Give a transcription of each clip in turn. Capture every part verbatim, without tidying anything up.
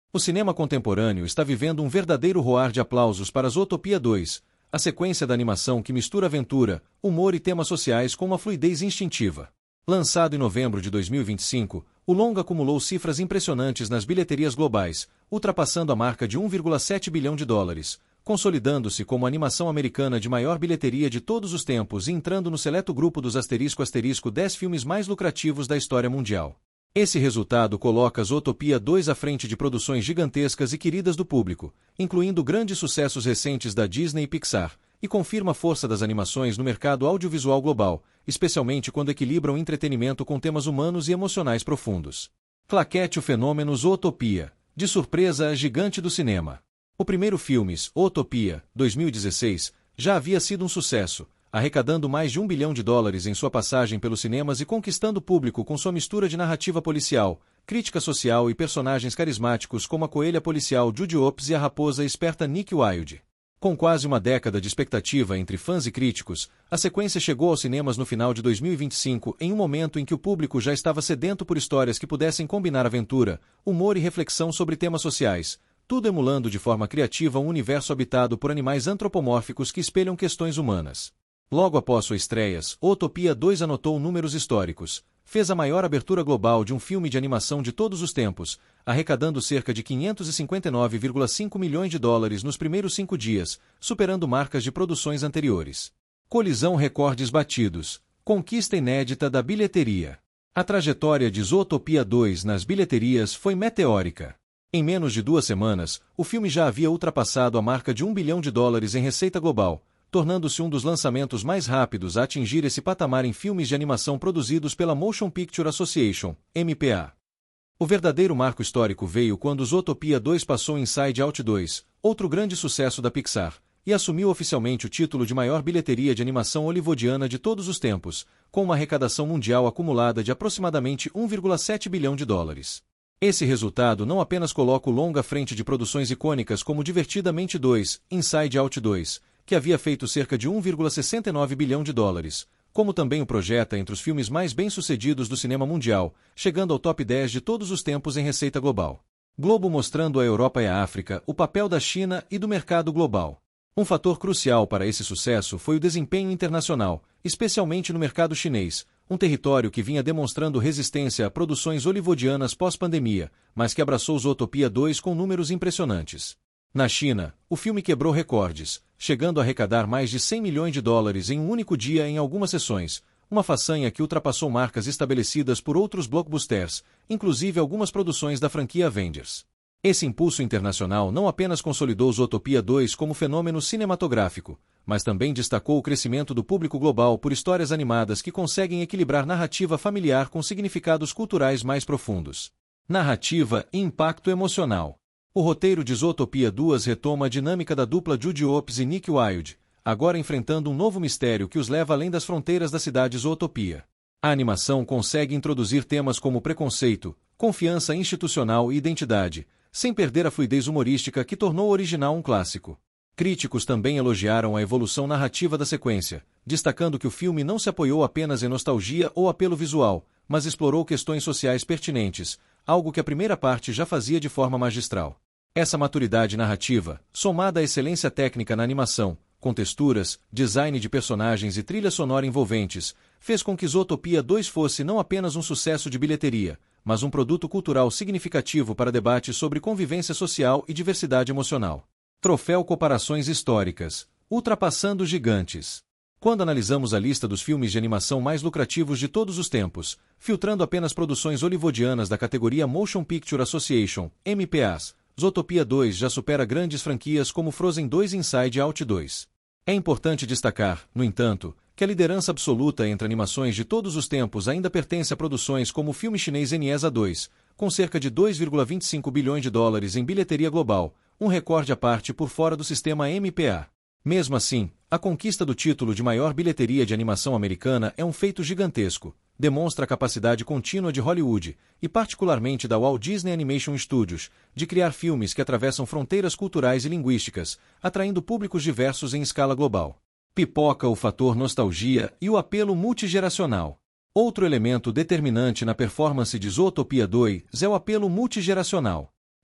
O cinema contemporâneo está vivendo um verdadeiro roar de aplausos para Zootopia dois, a sequência da animação que mistura aventura, humor e temas sociais com uma fluidez instintiva. Lançado em novembro de dois mil e vinte e cinco, o longa acumulou cifras impressionantes nas bilheterias globais, ultrapassando a marca de um vírgula sete bilhão de dólares, consolidando-se como a animação americana de maior bilheteria de todos os tempos e entrando no seleto grupo dos asterisco asterisco dez filmes mais lucrativos da história mundial. Esse resultado coloca Zootopia dois à frente de produções gigantescas e queridas do público, incluindo grandes sucessos recentes da Disney e Pixar, e confirma a força das animações no mercado audiovisual global, especialmente quando equilibram entretenimento com temas humanos e emocionais profundos. Claquete o fenômeno Zootopia, de surpresa a gigante do cinema. O primeiro filme, Zootopia, dois mil e dezesseis, já havia sido um sucesso, arrecadando mais de um bilhão de dólares em sua passagem pelos cinemas e conquistando o público com sua mistura de narrativa policial, crítica social e personagens carismáticos como a coelha policial Judy Hopps e a raposa esperta Nick Wilde. Com quase uma década de expectativa entre fãs e críticos, a sequência chegou aos cinemas no final de dois mil e vinte e cinco em um momento em que o público já estava sedento por histórias que pudessem combinar aventura, humor e reflexão sobre temas sociais, tudo emulando de forma criativa um universo habitado por animais antropomórficos que espelham questões humanas. Logo após sua estreia, Zootopia dois anotou números históricos, fez a maior abertura global de um filme de animação de todos os tempos, arrecadando cerca de quinhentos e cinquenta e nove vírgula cinco milhões de dólares nos primeiros cinco dias, superando marcas de produções anteriores. Colisão recordes batidos, conquista inédita da bilheteria. A trajetória de Zootopia dois nas bilheterias foi meteórica. Em menos de duas semanas, o filme já havia ultrapassado a marca de um bilhão de dólares em receita global, tornando-se um dos lançamentos mais rápidos a atingir esse patamar em filmes de animação produzidos pela Motion Picture Association, M P A. O verdadeiro marco histórico veio quando Zootopia dois passou Inside Out dois, outro grande sucesso da Pixar, e assumiu oficialmente o título de maior bilheteria de animação hollywoodiana de todos os tempos, com uma arrecadação mundial acumulada de aproximadamente um vírgula sete bilhão de dólares. Esse resultado não apenas coloca o longa à frente de produções icônicas como Divertidamente dois, Inside Out dois, que havia feito cerca de um vírgula sessenta e nove bilhão de dólares, como também o projeta entre os filmes mais bem-sucedidos do cinema mundial, chegando ao top dez de todos os tempos em receita global. Globo mostrando à Europa e à África o papel da China e do mercado global. Um fator crucial para esse sucesso foi o desempenho internacional, especialmente no mercado chinês, um território que vinha demonstrando resistência a produções hollywoodianas pós-pandemia, mas que abraçou Zootopia dois com números impressionantes. Na China, o filme quebrou recordes, chegando a arrecadar mais de cem milhões de dólares em um único dia em algumas sessões, uma façanha que ultrapassou marcas estabelecidas por outros blockbusters, inclusive algumas produções da franquia Avengers. Esse impulso internacional não apenas consolidou Zootopia dois como fenômeno cinematográfico, mas também destacou o crescimento do público global por histórias animadas que conseguem equilibrar narrativa familiar com significados culturais mais profundos. Narrativa e impacto emocional. O roteiro de Zootopia dois retoma a dinâmica da dupla Judy Hopps e Nick Wilde, agora enfrentando um novo mistério que os leva além das fronteiras da cidade Zootopia. A animação consegue introduzir temas como preconceito, confiança institucional e identidade, sem perder a fluidez humorística que tornou o original um clássico. Críticos também elogiaram a evolução narrativa da sequência, destacando que o filme não se apoiou apenas em nostalgia ou apelo visual, mas explorou questões sociais pertinentes, algo que a primeira parte já fazia de forma magistral. Essa maturidade narrativa, somada à excelência técnica na animação, com texturas, design de personagens e trilha sonora envolventes, fez com que Zootopia dois fosse não apenas um sucesso de bilheteria, mas um produto cultural significativo para debates sobre convivência social e diversidade emocional. Troféu Comparações Históricas, ultrapassando gigantes. Quando analisamos a lista dos filmes de animação mais lucrativos de todos os tempos, filtrando apenas produções hollywoodianas da categoria Motion Picture Association, M P A S, Zootopia dois já supera grandes franquias como Frozen dois e Inside Out dois. É importante destacar, no entanto, que a liderança absoluta entre animações de todos os tempos ainda pertence a produções como o filme chinês N E S A dois, com cerca de dois vírgula vinte e cinco bilhões de dólares em bilheteria global, um recorde à parte por fora do sistema M P A. Mesmo assim, a conquista do título de maior bilheteria de animação americana é um feito gigantesco, demonstra a capacidade contínua de Hollywood, e particularmente da Walt Disney Animation Studios, de criar filmes que atravessam fronteiras culturais e linguísticas, atraindo públicos diversos em escala global. Pipoca o fator nostalgia e o apelo multigeracional. Outro elemento determinante na performance de Zootopia dois é o apelo multigeracional.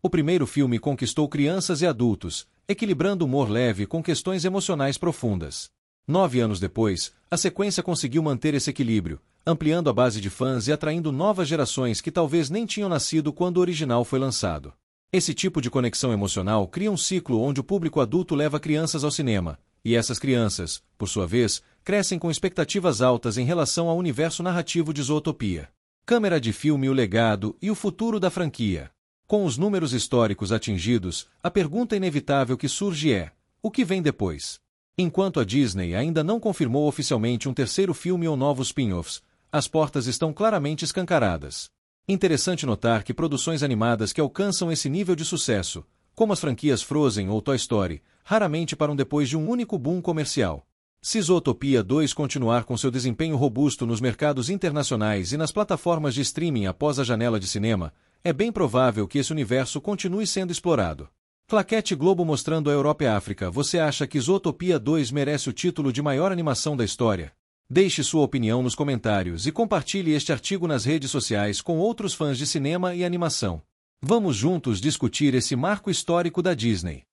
O primeiro filme conquistou crianças e adultos, equilibrando humor leve com questões emocionais profundas. Nove anos depois, a sequência conseguiu manter esse equilíbrio, ampliando a base de fãs e atraindo novas gerações que talvez nem tinham nascido quando o original foi lançado. Esse tipo de conexão emocional cria um ciclo onde o público adulto leva crianças ao cinema, e essas crianças, por sua vez, crescem com expectativas altas em relação ao universo narrativo de Zootopia. Câmera de filme, o legado e o futuro da franquia. Com os números históricos atingidos, a pergunta inevitável que surge é: o que vem depois? Enquanto a Disney ainda não confirmou oficialmente um terceiro filme ou novos spin-offs, as portas estão claramente escancaradas. Interessante notar que produções animadas que alcançam esse nível de sucesso, como as franquias Frozen ou Toy Story, raramente param depois de um único boom comercial. Se Zootopia dois continuar com seu desempenho robusto nos mercados internacionais e nas plataformas de streaming após a janela de cinema, é bem provável que esse universo continue sendo explorado. Claquete Globo mostrando a Europa e a África. Você acha que Zootopia dois merece o título de maior animação da história? Deixe sua opinião nos comentários e compartilhe este artigo nas redes sociais com outros fãs de cinema e animação. Vamos juntos discutir esse marco histórico da Disney.